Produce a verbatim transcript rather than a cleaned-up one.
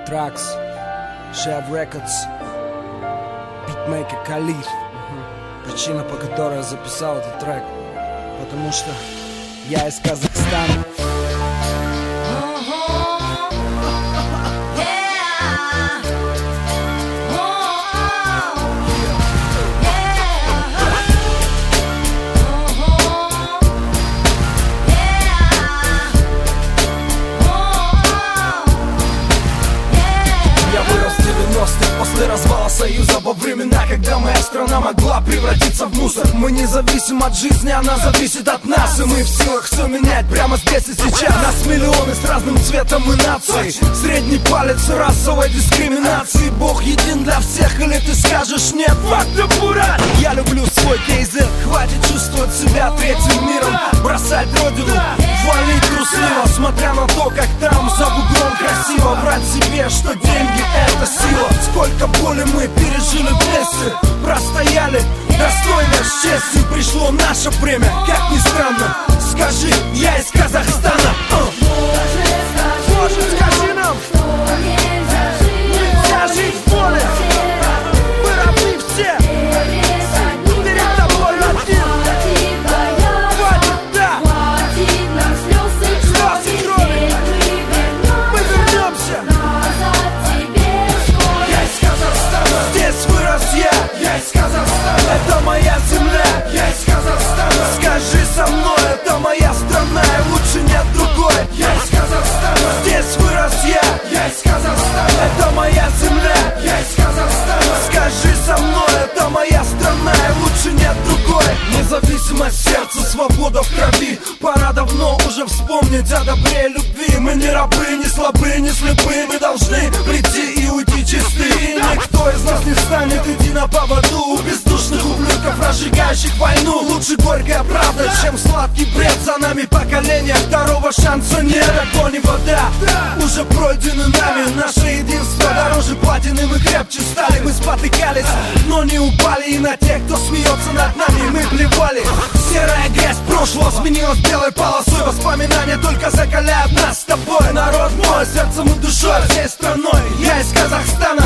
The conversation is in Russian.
Tracks, Shab Records, битмейкер Khalif. Причина, по которой я записал этот трек, потому что я из Казахстана. После развала Союза, во времена, когда моя страна могла превратиться в мусор. Мы не зависим от жизни, она зависит от нас. И мы в силах все менять прямо здесь и сейчас. Нас миллионы с разным цветом и нацией. Средний палец расовой дискриминации. Бог един для всех, или ты скажешь нет? Факт пурат! Я люблю свой кейзет. Хватит чувствовать себя третьим миром. Бросать родину, валить трусливо. Смотря на то, как там за бугром красиво. Врать себе, что деньги это сила. Сколько боли мы пережили вместе, простояли достойно, с честью. Пришло наше время, как ни странно. Скажи, я из Казахстана. Может, скажи нам, нельзя жить в поле. Мы равны все перед тобой один. Хватит, да, слез и крови. Мы вернемся. Здесь вырос я, я из Казахстана. Это моя земля, я из Казахстана. Скажи со мной, это моя страна, и лучше нет другой. Я из Казахстана. Здесь вырос я, я из Казахстана. Это моя земля, я из Казахстана. Скажи со мной, это моя страна, и лучше нет другой. Независимость сердца, свобода в крови. Пора давно уже вспомнить о добре и любви. Мы не рабы, не слабы, не слепы. Мы должны прийти и уйти чисты. И никто из нас не станет идти на поводу у бездушных ублюдков, разжигающих войну. Лучше горькая правда, чем сладкий бред. За нами поколение, второго шанса нет. Огонь и вода уже пройдены нами. Наше единство дороже платины. Мы крепче стали, мы спотыкались, но не упали. И на тех, кто смеется над нами, мы плевали. Серая грязь прошлого сменилась белой полосой. Воспоминания только закаляют нас с тобой. Народ мой, сердцем и душой, всей страной. Я из Казахстана.